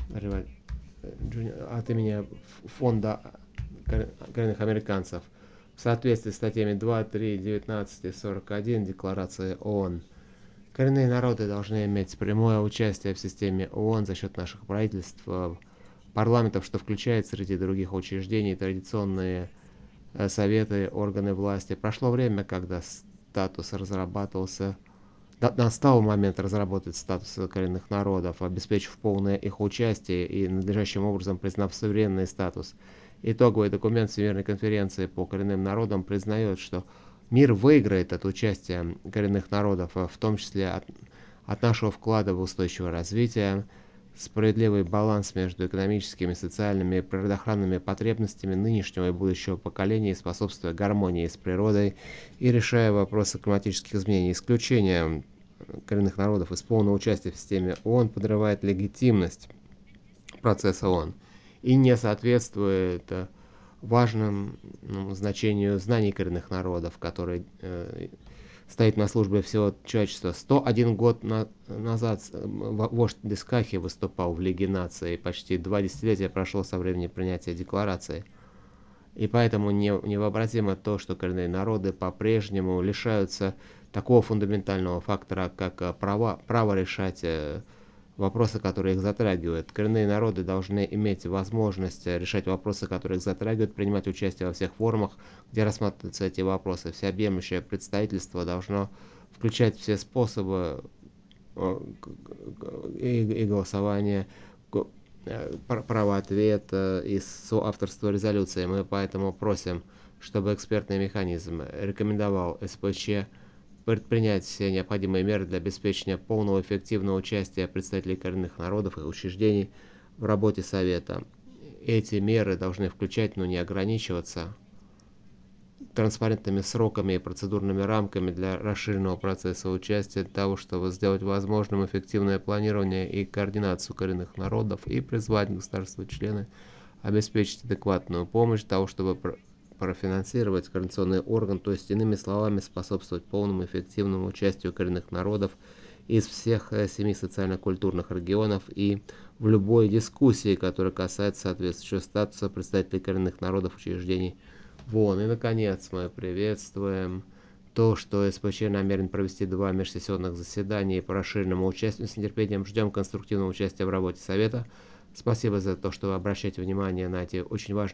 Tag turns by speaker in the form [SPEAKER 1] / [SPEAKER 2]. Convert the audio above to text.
[SPEAKER 1] от имени Фонда коренных американцев в соответствии с статьями 2, 3, 19 и 41 Декларации ООН. Коренные народы должны иметь прямое участие в системе ООН за счет наших правительств, парламентов, что включает среди других учреждений традиционные советы, органы власти. Прошло время, когда статус разрабатывался. Настал момент разработать статус коренных народов, обеспечив полное их участие и надлежащим образом признав суверенный статус. Итоговый документ Всемирной конференции по коренным народам признает, что мир выиграет от участия коренных народов, в том числе от нашего вклада в устойчивое развитие, справедливый баланс между экономическими, социальными и природоохранными потребностями нынешнего и будущего поколений, способствуя гармонии с природой и решая вопросы климатических изменений. Исключение коренных народов из полного участия в системе ООН подрывает легитимность процесса ООН и не соответствует важному значению знаний коренных народов, который стоит на службе всего человечества. 101 год назад вождь Дискахи выступал в Лиге наций, почти 2 десятилетия прошло со времени принятия декларации. И поэтому невообразимо то, что коренные народы по-прежнему лишаются такого фундаментального фактора, как право решать вопросы, которые их затрагивают. Коренные народы должны иметь возможность решать вопросы, которые их затрагивают, принимать участие во всех форумах, где рассматриваются эти вопросы. Всеобъемлющее представительство должно включать все способы и голосования, право ответа и соавторство резолюции. Мы поэтому просим, чтобы экспертный механизм рекомендовал СПЧ предпринять все необходимые меры для обеспечения полного эффективного участия представителей коренных народов и учреждений в работе Совета. Эти меры должны включать, но не ограничиваться, транспарентными сроками и процедурными рамками для расширенного процесса участия, для того, чтобы сделать возможным эффективное планирование и координацию коренных народов и призвать государства-члены обеспечить адекватную помощь для того, чтобы профинансировать координационный орган, то есть, иными словами, способствовать полному эффективному участию коренных народов из всех 7 социально-культурных регионов и в любой дискуссии, которая касается соответствующего статуса представителей коренных народов учреждений в ООН. И, наконец, мы приветствуем то, что СПЧ намерен провести 2 межсессионных заседания по расширенному участию. С нетерпением ждем конструктивного участия в работе Совета. Спасибо за то, что вы обращаете внимание на эти очень важные